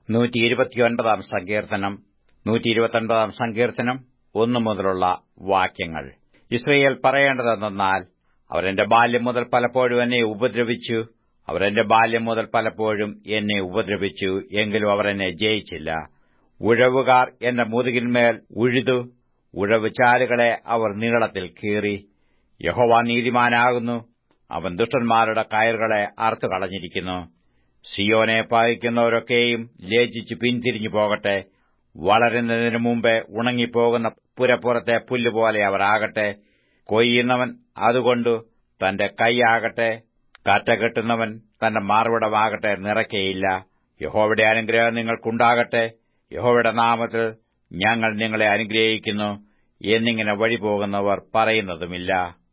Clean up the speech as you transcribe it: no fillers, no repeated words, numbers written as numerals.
129 സങ്കീർത്തനം 129 സങ്കീർത്തനം 1 മുതലുള്ള വാക്യങ്ങൾ. യിസ്രായേൽ പറയേണ്ടതെന്നാൽ, അവർ എന്റെ ബാല്യം മുതൽ പലപ്പോഴും എന്നെ ഉപദ്രവിച്ചു, അവർ എന്റെ ബാല്യം മുതൽ പലപ്പോഴും എന്നെ ഉപദ്രവിച്ചു, എങ്കിലും അവർ എന്നെ ജയിച്ചില്ല. ഉഴവുകാർ എന്റെ മുതുകിന്മേൽ ഉഴുതു, ഉഴവുചാലുകളെ അവർ നീളത്തിൽ കീറി. യഹോവ നീതിമാനാകുന്നു, അവൻ ദുഷ്ടന്മാരുടെ കയറുകളെ അറുത്തുകളഞ്ഞിരിക്കുന്നു. സിയോനെ പകയ്ക്കുന്നവരൊക്കെയും ലജ്ജിച്ച് പിന്തിരിഞ്ഞു പോകട്ടെ. വളരുന്നതിനു മുമ്പേ ഉണങ്ങിപ്പോകുന്ന പുരപ്പുറത്തെ പുല്ലുപോലെ അവർ ആകട്ടെ. കൊയ്യുന്നവൻ അതുകൊണ്ടു തന്റെ കൈയാകട്ടെ, കറ്റകെട്ടുന്നവൻ തന്റെ മാർവിടമാകട്ടെ നിറയ്ക്കയില്ല. യഹോവയുടെ അനുഗ്രഹം നിങ്ങൾക്കുണ്ടാകട്ടെ. യഹോവയുടെ നാമത്തിൽ ഞങ്ങൾ നിങ്ങളെ അനുഗ്രഹിക്കുന്നു എന്നിങ്ങനെ വഴിപോകുന്നവർ പറയുന്നതുമില്ല.